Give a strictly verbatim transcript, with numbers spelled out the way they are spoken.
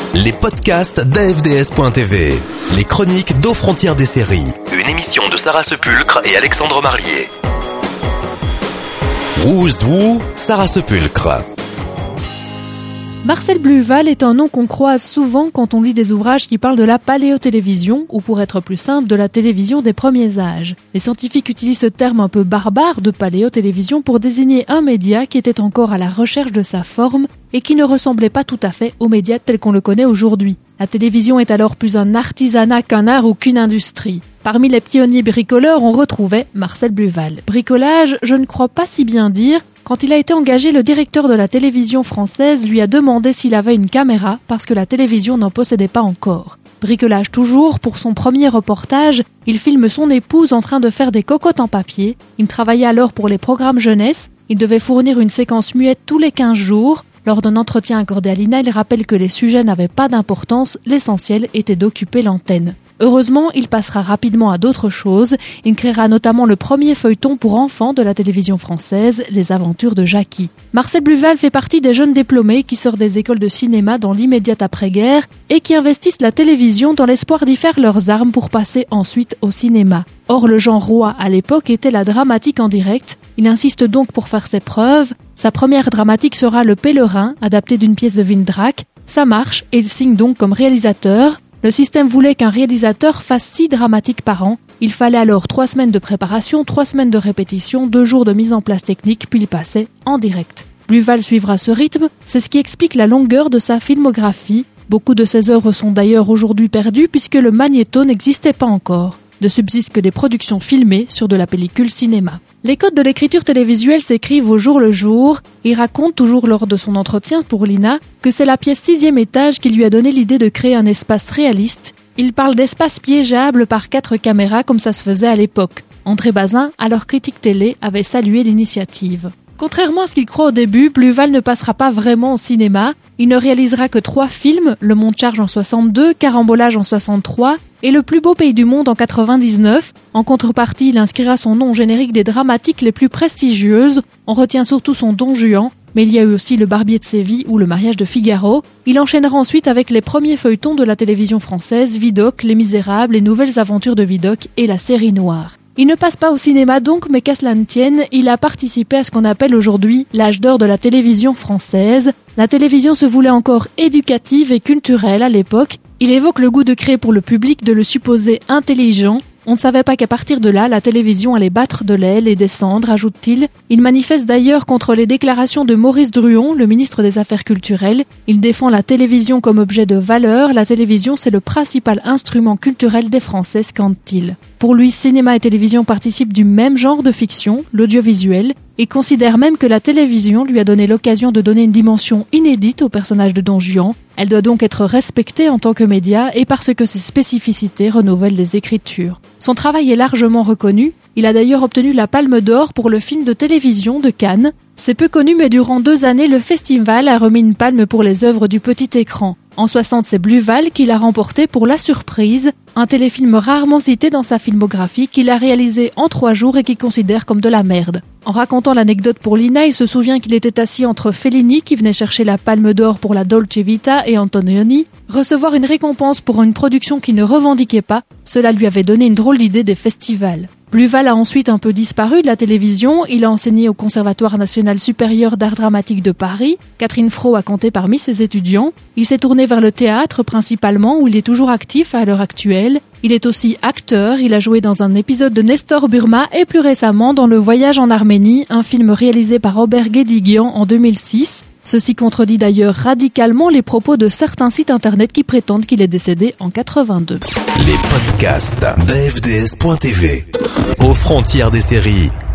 Les podcasts d'A F D S point T V. Les chroniques d'Aux Frontières des séries. Une émission de Sarah Sepulcre et Alexandre Marlier. Who's Who, Sarah Sepulcre. Marcel Bluval est un nom qu'on croise souvent quand on lit des ouvrages qui parlent de la paléotélévision, ou pour être plus simple, de la télévision des premiers âges. Les scientifiques utilisent ce terme un peu barbare de paléotélévision pour désigner un média qui était encore à la recherche de sa forme et qui ne ressemblait pas tout à fait aux médias tels qu'on le connaît aujourd'hui. La télévision est alors plus un artisanat qu'un art ou qu'une industrie. Parmi les pionniers bricoleurs, on retrouvait Marcel Bluval. Bricolage, je ne crois pas si bien dire. Quand il a été engagé, le directeur de la télévision française lui a demandé s'il avait une caméra parce que la télévision n'en possédait pas encore. Bricolage toujours, pour son premier reportage, il filme son épouse en train de faire des cocottes en papier. Il travaillait alors pour les programmes jeunesse. Il devait fournir une séquence muette tous les quinze jours. Lors d'un entretien accordé à l'I N A, il rappelle que les sujets n'avaient pas d'importance, l'essentiel était d'occuper l'antenne. Heureusement, il passera rapidement à d'autres choses. Il créera notamment le premier feuilleton pour enfants de la télévision française, Les Aventures de Jackie. Marcel Bluval fait partie des jeunes diplômés qui sortent des écoles de cinéma dans l'immédiate après-guerre et qui investissent la télévision dans l'espoir d'y faire leurs armes pour passer ensuite au cinéma. Or, le genre roi à l'époque était la dramatique en direct. Il insiste donc pour faire ses preuves. Sa première dramatique sera Le Pèlerin, adapté d'une pièce de Vindrak. Ça marche et il signe donc comme réalisateur. Le système voulait qu'un réalisateur fasse six dramatiques par an. Il fallait alors trois semaines de préparation, trois semaines de répétition, deux jours de mise en place technique, puis il passait en direct. Bluval suivra ce rythme, c'est ce qui explique la longueur de sa filmographie. Beaucoup de ses œuvres sont d'ailleurs aujourd'hui perdues puisque le magnéto n'existait pas encore. Ne subsistent que des productions filmées sur de la pellicule cinéma. Les codes de l'écriture télévisuelle s'écrivent au jour le jour. Il raconte, toujours lors de son entretien pour l'I N A, que c'est la pièce sixième étage qui lui a donné l'idée de créer un espace réaliste. Il parle d'espace piégeable par quatre caméras comme ça se faisait à l'époque. André Bazin, alors critique télé, avait salué l'initiative. Contrairement à ce qu'il croit au début, Bluval ne passera pas vraiment au cinéma. Il ne réalisera que trois films, Le Monte-Charge en soixante-deux, Carambolage en soixante-trois et Le Plus Beau Pays du Monde en quatre-vingt-dix-neuf. En contrepartie, il inscrira son nom au générique des dramatiques les plus prestigieuses. On retient surtout son Don Juan, mais il y a eu aussi Le Barbier de Séville ou Le Mariage de Figaro. Il enchaînera ensuite avec les premiers feuilletons de la télévision française, Vidocq, Les Misérables, Les Nouvelles Aventures de Vidocq et La Série Noire. Il ne passe pas au cinéma donc, mais qu'à cela ne tienne, il a participé à ce qu'on appelle aujourd'hui l'âge d'or de la télévision française. La télévision se voulait encore éducative et culturelle à l'époque. Il évoque le goût de créer pour le public de le supposer intelligent. On ne savait pas qu'à partir de là, la télévision allait battre de l'aile et descendre, ajoute-t-il. Il manifeste d'ailleurs contre les déclarations de Maurice Druon, le ministre des Affaires culturelles. Il défend la télévision comme objet de valeur. La télévision, c'est le principal instrument culturel des Français, scande-t-il. Pour lui, cinéma et télévision participent du même genre de fiction, l'audiovisuel. Il considère même que la télévision lui a donné l'occasion de donner une dimension inédite au personnage de Don Juan. Elle doit donc être respectée en tant que média et parce que ses spécificités renouvellent les écritures. Son travail est largement reconnu. Il a d'ailleurs obtenu la Palme d'Or pour le film de télévision de Cannes. C'est peu connu, mais durant deux années, le festival a remis une palme pour les œuvres du petit écran. En soixante, c'est Bluval qui l'a remporté pour La Surprise, un téléfilm rarement cité dans sa filmographie qu'il a réalisé en trois jours et qu'il considère comme de la merde. En racontant l'anecdote pour l'I N A, il se souvient qu'il était assis entre Fellini, qui venait chercher la Palme d'Or pour la Dolce Vita, et Antonioni. Recevoir une récompense pour une production qu'il ne revendiquait pas, cela lui avait donné une drôle d'idée des festivals. Bluval a ensuite un peu disparu de la télévision. Il a enseigné au Conservatoire national supérieur d'art dramatique de Paris. Catherine Fro a compté parmi ses étudiants. Il s'est tourné vers le théâtre principalement, où il est toujours actif à l'heure actuelle. Il est aussi acteur. Il a joué dans un épisode de Nestor Burma et plus récemment dans Le Voyage en Arménie, un film réalisé par Robert Guédiguian en deux mille six. Ceci contredit d'ailleurs radicalement les propos de certains sites internet qui prétendent qu'il est décédé en quatre-vingt-deux. Les podcasts d'A F D S point T V. Aux Frontières des séries.